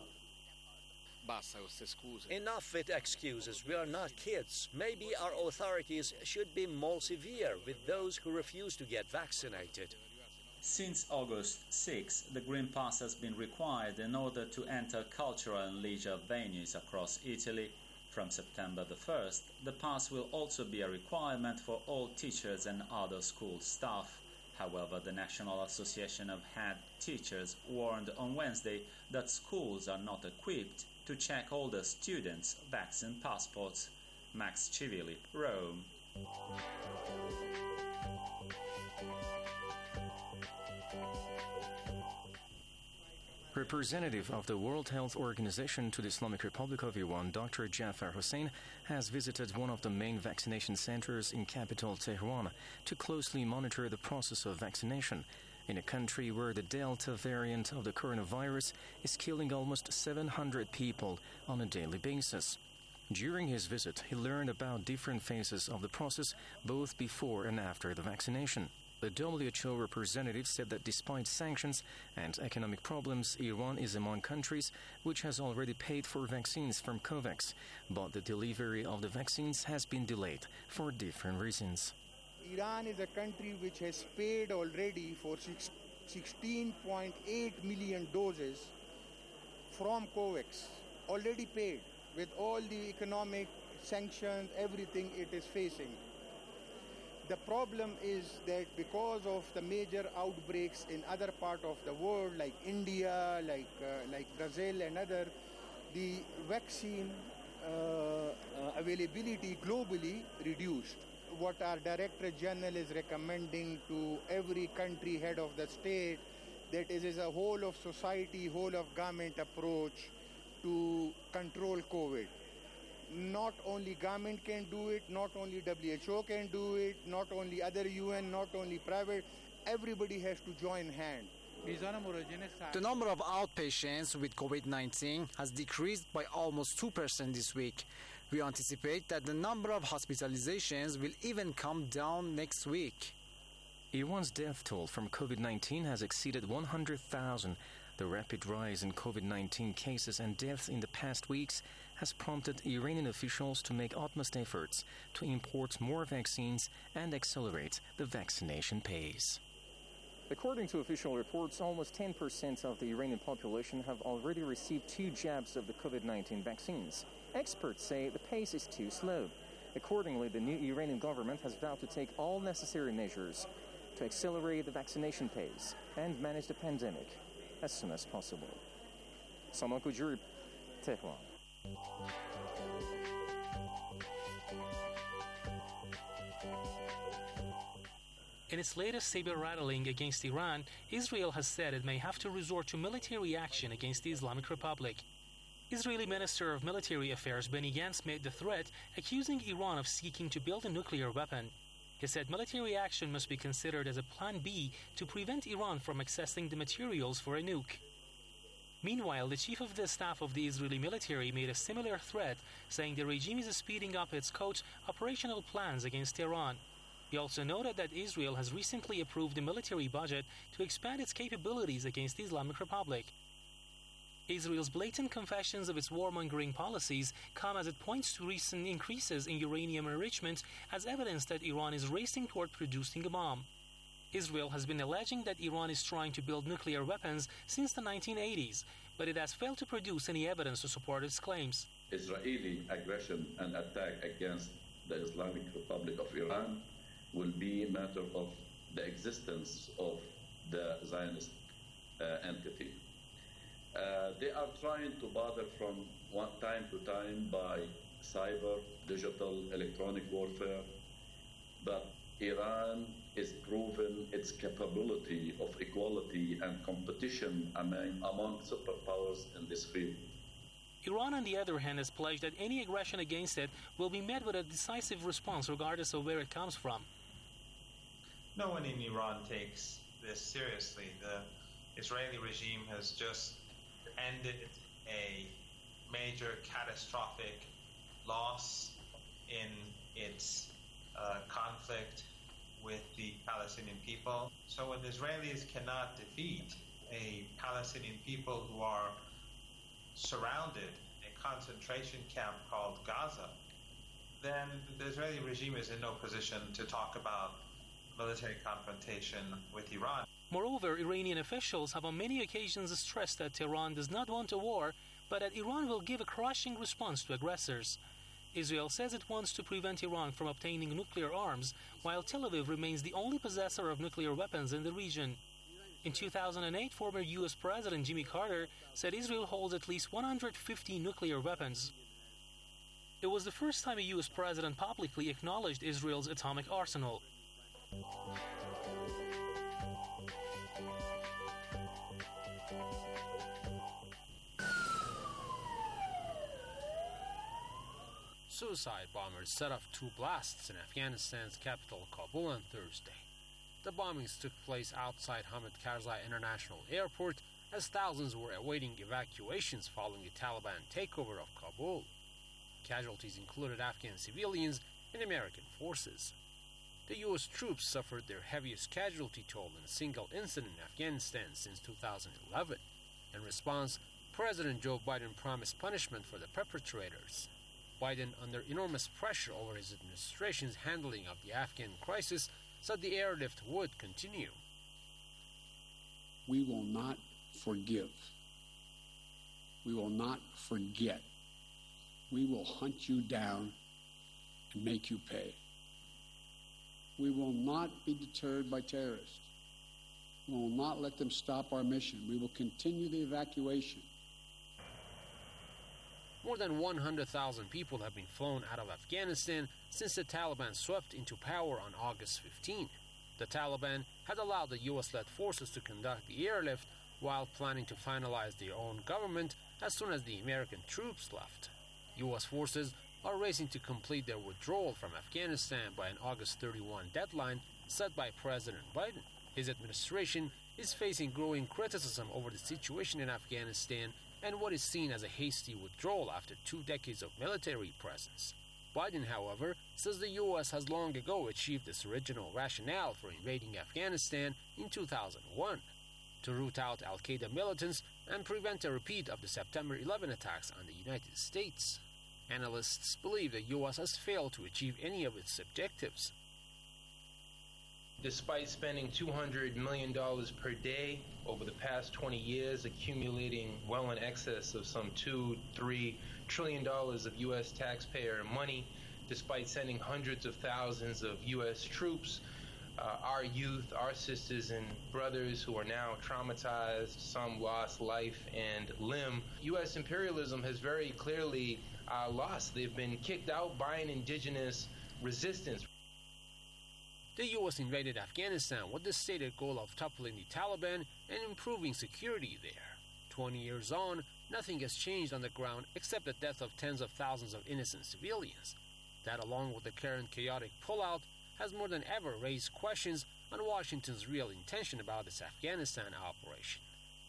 Enough with excuses. We are not kids. Maybe our authorities should be more severe with those who refuse to get vaccinated. Since August sixth, the Green Pass has been required in order to enter cultural and leisure venues across Italy. From September the first, the pass will also be a requirement for all teachers and other school staff. However, the National Association of Head Teachers warned on Wednesday that schools are not equipped to check all the students' vaccine passports. Max Civili, Rome. Representative of the World Health Organization to the Islamic Republic of Iran, Doctor Jafar Hossein, has visited one of the main vaccination centers in capital Tehran to closely monitor the process of vaccination in a country where the Delta variant of the coronavirus is killing almost seven hundred people on a daily basis. During his visit, he learned about different phases of the process, both before and after the vaccination. The W H O representative said that despite sanctions and economic problems, Iran is among countries which has already paid for vaccines from COVAX, but the delivery of the vaccines has been delayed for different reasons. Iran is a country which has paid already for sixteen point eight million doses from COVAX, already paid with all the economic sanctions, everything it is facing. The problem is that because of the major outbreaks in other parts of the world, like India, like uh, like Brazil and other, the vaccine uh, uh, availability globally reduced. What our Director General is recommending to every country head of the state, that it is a whole of society, whole of government approach to control COVID. Not only government can do it, not only W H O can do it, not only other U N, not only private, everybody has to join hand. The number of outpatients with COVID nineteen has decreased by almost two percent this week. We anticipate that the number of hospitalizations will even come down next week. Iran's death toll from COVID nineteen has exceeded one hundred thousand. The rapid rise in COVID nineteen cases and deaths in the past weeks has prompted Iranian officials to make utmost efforts to import more vaccines and accelerate the vaccination pace. According to official reports, almost ten percent of the Iranian population have already received two jabs of the COVID nineteen vaccines. Experts say the pace is too slow. Accordingly, the new Iranian government has vowed to take all necessary measures to accelerate the vaccination pace and manage the pandemic as soon as possible. Salman Kujuri, Tehran. In its latest saber-rattling against Iran, Israel has said it may have to resort to military action against the Islamic Republic. Israeli Minister of Military Affairs Benny Gantz made the threat, accusing Iran of seeking to build a nuclear weapon. He said military action must be considered as a plan B to prevent Iran from accessing the materials for a nuke. Meanwhile, the chief of the staff of the Israeli military made a similar threat, saying the regime is speeding up its, quote, operational plans against Iran. He also noted that Israel has recently approved a military budget to expand its capabilities against the Islamic Republic. Israel's blatant confessions of its warmongering policies come as it points to recent increases in uranium enrichment as evidence that Iran is racing toward producing a bomb. Israel has been alleging that Iran is trying to build nuclear weapons since the nineteen eighties, but it has failed to produce any evidence to support its claims. Israeli aggression and attack against the Islamic Republic of Iran will be a matter of the existence of the Zionist uh, entity. Uh, they are trying to bother from one time to time by cyber, digital, electronic warfare, but Iran is proven its capability of equality and competition among, among superpowers in this field. Iran, on the other hand, has pledged that any aggression against it will be met with a decisive response regardless of where it comes from. No one in Iran takes this seriously. The Israeli regime has just ended a major catastrophic loss in its uh, conflict with the Palestinian people. So when the Israelis cannot defeat a Palestinian people who are surrounded in a concentration camp called Gaza, then the Israeli regime is in no position to talk about military confrontation with Iran. Moreover, Iranian officials have on many occasions stressed that Tehran does not want a war, but that Iran will give a crushing response to aggressors. Israel says it wants to prevent Iran from obtaining nuclear arms, while Tel Aviv remains the only possessor of nuclear weapons in the region. In two thousand eight, former U S President Jimmy Carter said Israel holds at least one hundred fifty nuclear weapons. It was the first time a U S president publicly acknowledged Israel's atomic arsenal. Suicide bombers set off two blasts in Afghanistan's capital, Kabul, on Thursday. The bombings took place outside Hamid Karzai International Airport as thousands were awaiting evacuations following the Taliban takeover of Kabul. Casualties included Afghan civilians and American forces. The U S troops suffered their heaviest casualty toll in a single incident in Afghanistan since two thousand eleven. In response, President Joe Biden promised punishment for the perpetrators. Biden, under enormous pressure over his administration's handling of the Afghan crisis, said the airlift would continue. We will not forgive. We will not forget. We will hunt you down and make you pay. We will not be deterred by terrorists. We will not let them stop our mission. We will continue the evacuation. More than one hundred thousand people have been flown out of Afghanistan since the Taliban swept into power on August fifteenth. The Taliban had allowed the U S-led forces to conduct the airlift while planning to finalize their own government as soon as the American troops left. U S forces are racing to complete their withdrawal from Afghanistan by an August thirty-first deadline set by President Biden. His administration is facing growing criticism over the situation in Afghanistan and what is seen as a hasty withdrawal after two decades of military presence. Biden, however, says the U S has long ago achieved its original rationale for invading Afghanistan in two thousand one, to root out al-Qaeda militants and prevent a repeat of the September eleventh attacks on the United States. Analysts believe the U S has failed to achieve any of its objectives. Despite spending two hundred million dollars per day over the past twenty years, accumulating well in excess of some two, three trillion dollars of U S taxpayer money, despite sending hundreds of thousands of U S troops, uh, our youth, our sisters and brothers who are now traumatized, some lost life and limb, U S imperialism has very clearly uh, lost. They've been kicked out by an indigenous resistance. The U S invaded Afghanistan with the stated goal of toppling the Taliban and improving security there. Twenty years on, nothing has changed on the ground except the death of tens of thousands of innocent civilians. That, along with the current chaotic pullout, has more than ever raised questions on Washington's real intention about this Afghanistan operation.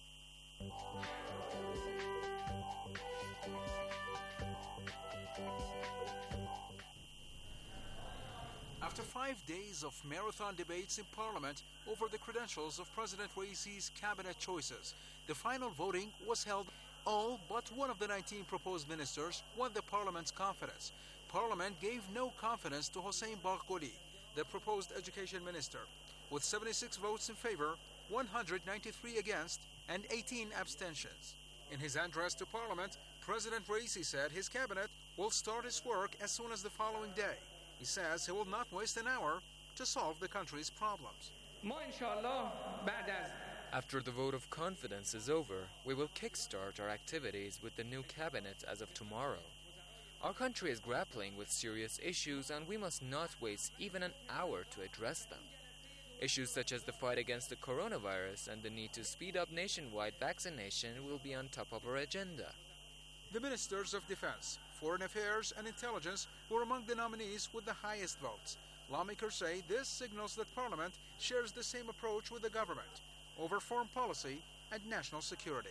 After five days of marathon debates in Parliament over the credentials of President Raisi's cabinet choices, the final voting was held. All but one of the nineteen proposed ministers won the Parliament's confidence. Parliament gave no confidence to Hossein Barghouti, the proposed education minister, with seventy-six votes in favor, one hundred ninety-three against, and eighteen abstentions. In his address to Parliament, President Raisi said his cabinet will start its work as soon as the following day. He says he will not waste an hour to solve the country's problems. After the vote of confidence is over, we will kickstart our activities with the new cabinet as of tomorrow. Our country is grappling with serious issues and we must not waste even an hour to address them. Issues such as the fight against the coronavirus and the need to speed up nationwide vaccination will be on top of our agenda. The ministers of Defense, Foreign Affairs and Intelligence were among the nominees with the highest votes. Lawmakers say this signals that Parliament shares the same approach with the government over foreign policy and national security.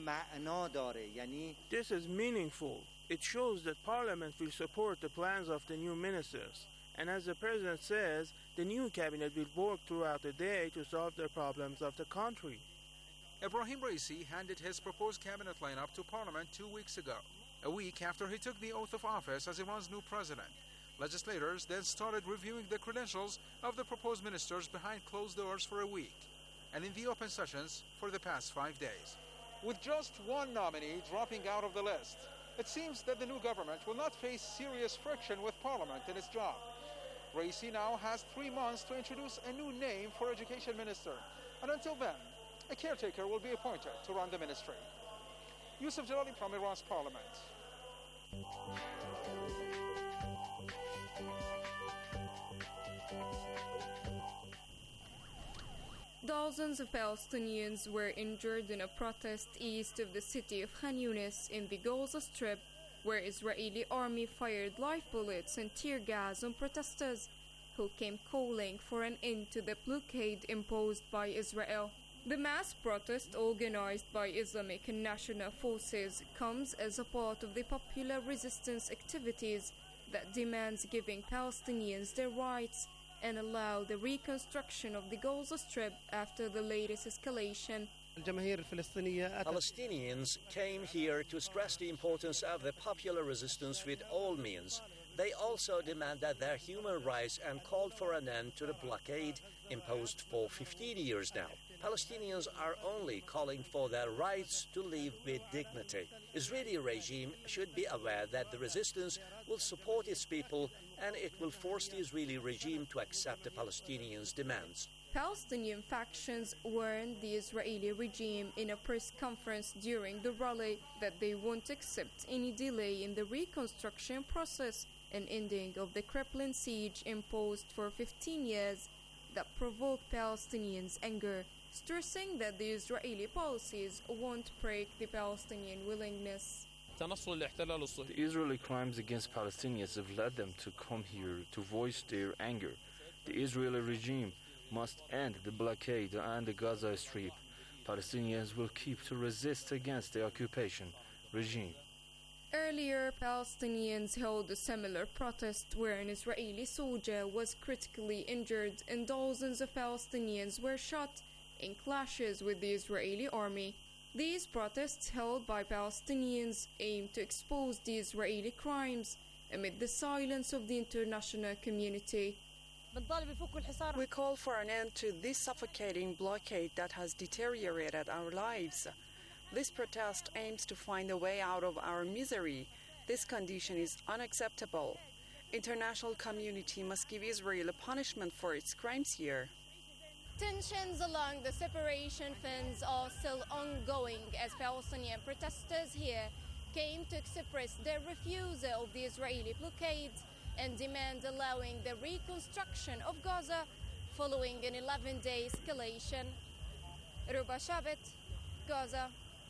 This is meaningful. It shows that Parliament will support the plans of the new ministers. And as the President says, the new cabinet will work throughout the day to solve the problems of the country. Ebrahim Raisi handed his proposed cabinet lineup to Parliament two weeks ago, a week after he took the oath of office as Iran's new president. Legislators then started reviewing the credentials of the proposed ministers behind closed doors for a week, and in the open sessions for the past five days. With just one nominee dropping out of the list, it seems that the new government will not face serious friction with Parliament in its job. Raisi now has three months to introduce a new name for education minister, and until then, a caretaker will be appointed to run the ministry. Yusuf Jalali from Iran's Parliament. Dozens of Palestinians were injured in a protest east of the city of Khan Yunis in the Gaza Strip, where Israeli army fired live bullets and tear gas on protesters who came calling for an end to the blockade imposed by Israel. The mass protest organized by Islamic and National Forces comes as a part of the popular resistance activities that demands giving Palestinians their rights and allow the reconstruction of the Gaza Strip after the latest escalation. Palestinians came here to stress the importance of the popular resistance with all means. They also demanded their human rights and called for an end to the blockade imposed for fifteen years now. Palestinians are only calling for their rights to live with dignity. Israeli regime should be aware that the resistance will support its people and it will force the Israeli regime to accept the Palestinians' demands. Palestinian factions warned the Israeli regime in a press conference during the rally that they won't accept any delay in the reconstruction process and ending of the crippling siege imposed for fifteen years that provoked Palestinians' anger, stressing that the Israeli policies won't break the Palestinian willingness. The Israeli crimes against Palestinians have led them to come here to voice their anger. The Israeli regime must end the blockade and the Gaza Strip. Palestinians will keep to resist against the occupation regime. Earlier, Palestinians held a similar protest where an Israeli soldier was critically injured and dozens of Palestinians were shot in clashes with the Israeli army. These protests held by Palestinians aim to expose the Israeli crimes amid the silence of the international community. We call for an end to this suffocating blockade that has deteriorated our lives. This protest aims to find a way out of our misery. This condition is unacceptable. International community must give Israel a punishment for its crimes here. Tensions along the separation fence are still ongoing as Palestinian protesters here came to express their refusal of the Israeli blockade and demand allowing the reconstruction of Gaza following an eleven-day escalation. Ruba Shabbat, Gaza.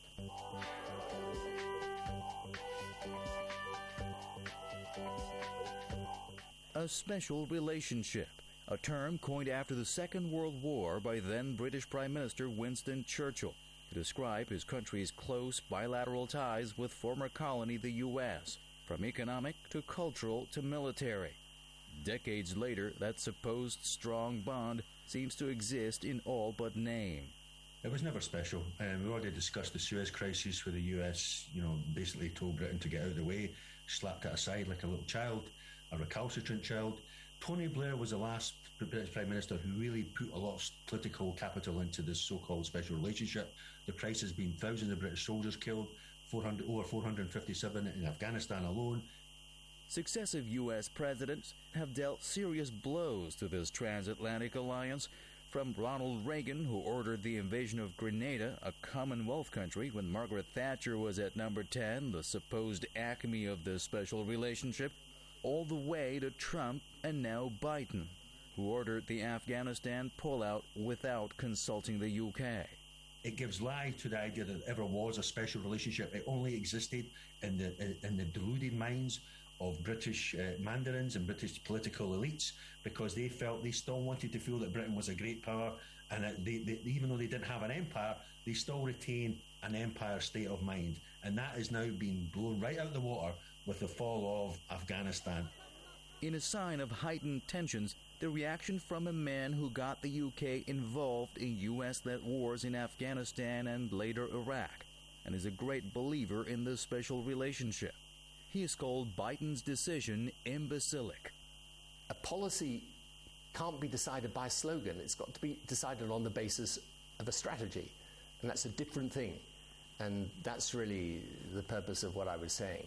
A special relationship, a term coined after the Second World War by then British Prime Minister Winston Churchill to describe his country's close bilateral ties with former colony the U S, from economic to cultural to military. Decades later, that supposed strong bond seems to exist in all but name. It was never special. Um, we already discussed the Suez Crisis, where the U S, you know, basically told Britain to get out of the way, slapped it aside like a little child, a recalcitrant child. Tony Blair was the last British Prime Minister who really put a lot of political capital into this so-called special relationship. The price has been thousands of British soldiers killed, four hundred, over four hundred fifty-seven in Afghanistan alone. Successive U S presidents have dealt serious blows to this transatlantic alliance, from Ronald Reagan, who ordered the invasion of Grenada, a Commonwealth country, when Margaret Thatcher was at number ten, the supposed acme of the special relationship, all the way to Trump and now Biden, who ordered the Afghanistan pullout without consulting the U K. It gives lie to the idea that there ever was a special relationship. It only existed in the in the deluded minds of British uh, mandarins and British political elites, because they felt they still wanted to feel that Britain was a great power, and that they, they, even though they didn't have an empire, they still retained an empire state of mind. And that is now being blown right out of the water with the fall of Afghanistan. In a sign of heightened tensions, the reaction from a man who got the U K involved in U S-led wars in Afghanistan and later Iraq, and is a great believer in the special relationship. He has called Biden's decision imbecilic. A policy can't be decided by a slogan. It's got to be decided on the basis of a strategy, and that's a different thing. And that's really the purpose of what I was saying.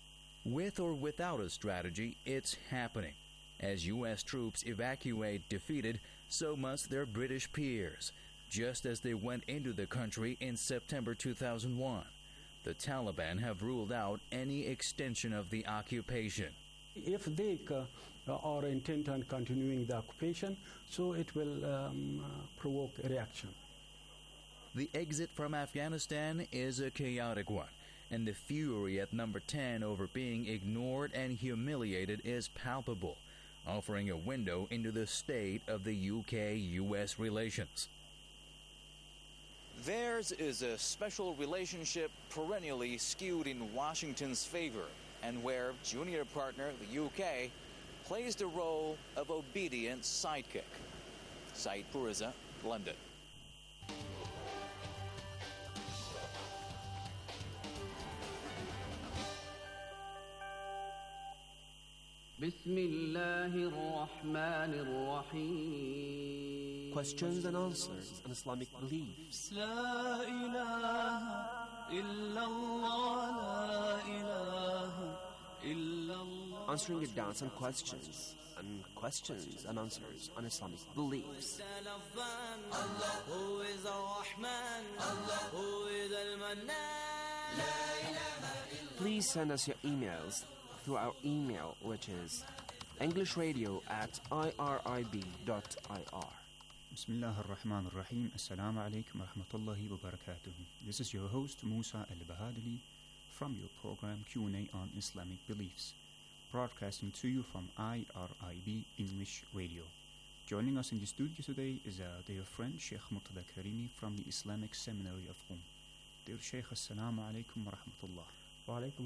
With or without a strategy, it's happening. As U S troops evacuate defeated, so must their British peers, just as they went into the country in September two thousand one. The Taliban have ruled out any extension of the occupation. If they uh, are intent on continuing the occupation, so it will um, uh, provoke a reaction. The exit from Afghanistan is a chaotic one, and the fury at number ten over being ignored and humiliated is palpable, offering a window into the state of the U K U S relations. Theirs is a special relationship perennially skewed in Washington's favor, and where junior partner, the U K, plays the role of obedient sidekick. Said Puriza, London. Questions and answers on Islamic beliefs. Answering your doubts and questions, and questions and answers on Islamic beliefs. Please send us your emails through our email, which is englishradio at irib dot i r. Bismillah ar-Rahman ar-Rahim. Assalamu alaikum wa rahmatullahi wa barakatuh. This is your host, Musa al-Bahadili, from your program Q and A on Islamic Beliefs, broadcasting to you from I R I B English Radio. Joining us in the studio today is our dear friend, Sheikh Murtada Karimi from the Islamic Seminary of Qom. Dear Sheikh, Assalamu alaikum wa rahmatullah. Wa alaikum